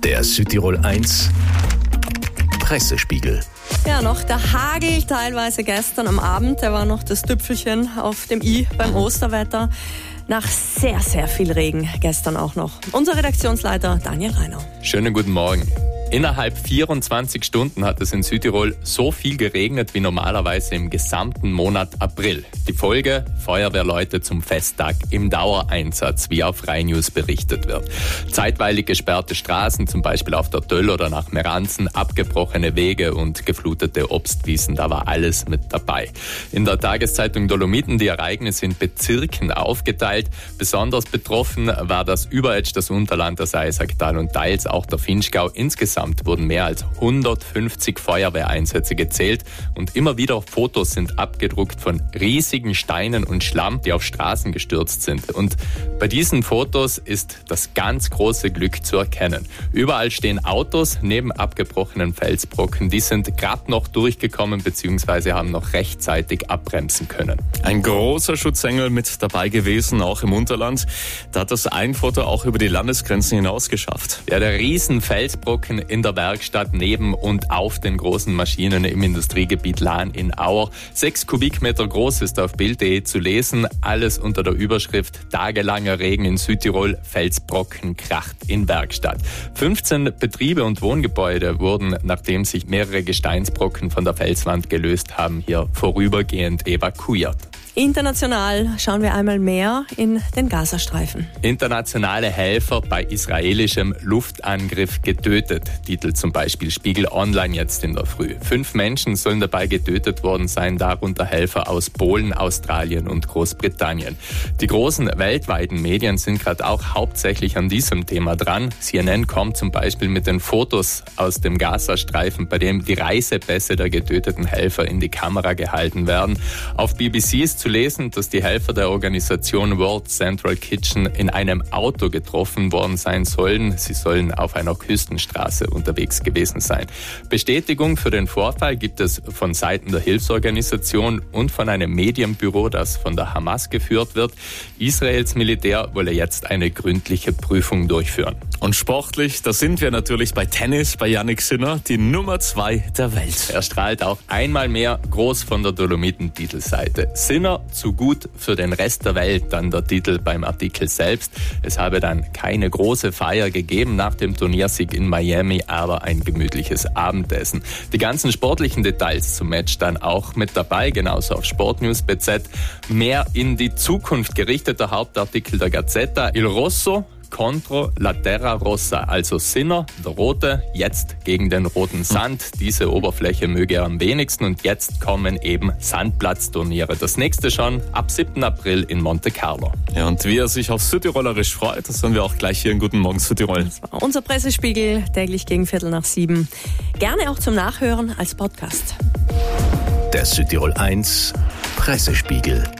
Der Südtirol 1 Pressespiegel. Ja, noch der Hagel teilweise gestern am Abend. Der war noch das Tüpfelchen auf dem i beim Osterwetter. Nach sehr, sehr viel Regen gestern auch noch. Unser Redaktionsleiter Daniel Reiner. Schönen guten Morgen. Innerhalb 24 Stunden hat es in Südtirol so viel geregnet wie normalerweise im gesamten Monat April. Die Folge: Feuerwehrleute zum Festtag im Dauereinsatz, wie auf Rai News berichtet wird. Zeitweilig gesperrte Straßen, zum Beispiel auf der Töll oder nach Meranzen, abgebrochene Wege und geflutete Obstwiesen, da war alles mit dabei. In der Tageszeitung Dolomiten die Ereignisse in Bezirken aufgeteilt. Besonders betroffen war das Überetsch, das Unterland, das Eisacktal und teils auch der Vinschgau. Insgesamt wurden mehr als 150 Feuerwehreinsätze gezählt und immer wieder Fotos sind abgedruckt von riesigen Steinen und Schlamm, die auf Straßen gestürzt sind. Und bei diesen Fotos ist das ganz große Glück zu erkennen. Überall stehen Autos neben abgebrochenen Felsbrocken. Die sind gerade noch durchgekommen bzw. haben noch rechtzeitig abbremsen können. Ein großer Schutzengel mit dabei gewesen, auch im Unterland. Da hat das ein Foto auch über die Landesgrenzen hinaus geschafft. Ja, der riesen Felsbrocken in der Werkstatt neben und auf den großen Maschinen im Industriegebiet Lahn in Auer. 6 Kubikmeter groß, ist auf Bild.de zu lesen. Alles unter der Überschrift: Tagelanger Regen in Südtirol, Felsbrocken kracht in Werkstatt. 15 Betriebe und Wohngebäude wurden, nachdem sich mehrere Gesteinsbrocken von der Felswand gelöst haben, hier vorübergehend evakuiert. International schauen wir einmal mehr in den Gazastreifen. Internationale Helfer bei israelischem Luftangriff getötet. Titel zum Beispiel Spiegel Online jetzt in der Früh. 5 Menschen sollen dabei getötet worden sein, darunter Helfer aus Polen, Australien und Großbritannien. Die großen weltweiten Medien sind gerade auch hauptsächlich an diesem Thema dran. CNN kommt zum Beispiel mit den Fotos aus dem Gazastreifen, bei dem die Reisepässe der getöteten Helfer in die Kamera gehalten werden. Auf BBC ist zu lesen, dass die Helfer der Organisation World Central Kitchen in einem Auto getroffen worden sein sollen. Sie sollen auf einer Küstenstraße unterwegs gewesen sein. Bestätigung für den Vorfall gibt es von Seiten der Hilfsorganisation und von einem Medienbüro, das von der Hamas geführt wird. Israels Militär wolle jetzt eine gründliche Prüfung durchführen. Und sportlich, da sind wir natürlich bei Tennis, bei Jannik Sinner, die Nummer 2 der Welt. Er strahlt auch einmal mehr groß von der Dolomiten-Titelseite. Sinner zu gut für den Rest der Welt, dann der Titel beim Artikel selbst. Es habe dann keine große Feier gegeben nach dem Turniersieg in Miami, aber ein gemütliches Abendessen. Die ganzen sportlichen Details zum Match dann auch mit dabei, genauso auf Sportnews.bz. Mehr in die Zukunft gerichteter Hauptartikel der Gazzetta. Il Rosso contro la Terra Rossa, also Sinner, der Rote, jetzt gegen den roten Sand. Diese Oberfläche möge er am wenigsten und jetzt kommen eben Sandplatzturniere. Das nächste schon ab 7. April in Monte Carlo. Ja, und wie er sich auf Südtirolerisch freut, das hören wir auch gleich hier in Guten Morgen Südtirol. Das war unser Pressespiegel, täglich gegen 6:15. Gerne auch zum Nachhören als Podcast. Der Südtirol 1 Pressespiegel.